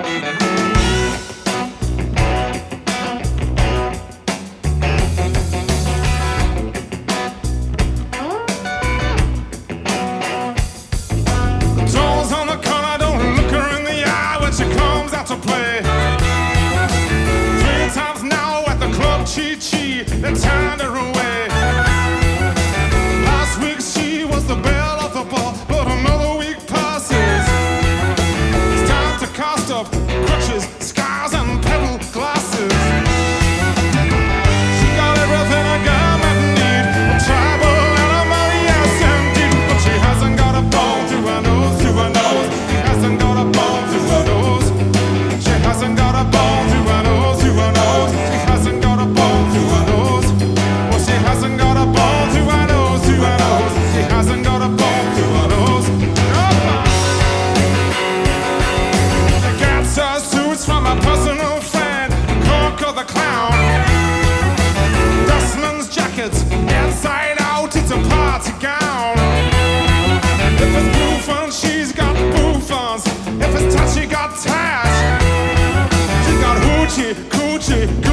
They turned her away. Last week she was the belle of the ball, but another week passes. It's time to cast up crutches, scars, and pebble glasses. She got everything a girl might need, a tribal animal, yes indeed, but she hasn't got a bone through her nose, through her nose. She hasn't got a bone through her nose. She hasn't got a bone through her nose, through her nose. She hasn't got a bone through her nose. She hasn't got a bone through her nose, through her nose. She hasn't got a bone through her nose. She gets her suits from a personal friend, Coco the Clown. Dustman's jackets, inside out, it's a party gown. If it's bouffant, she's got bouffants. If it's touch, she got tash. She's got hoochie, coochie,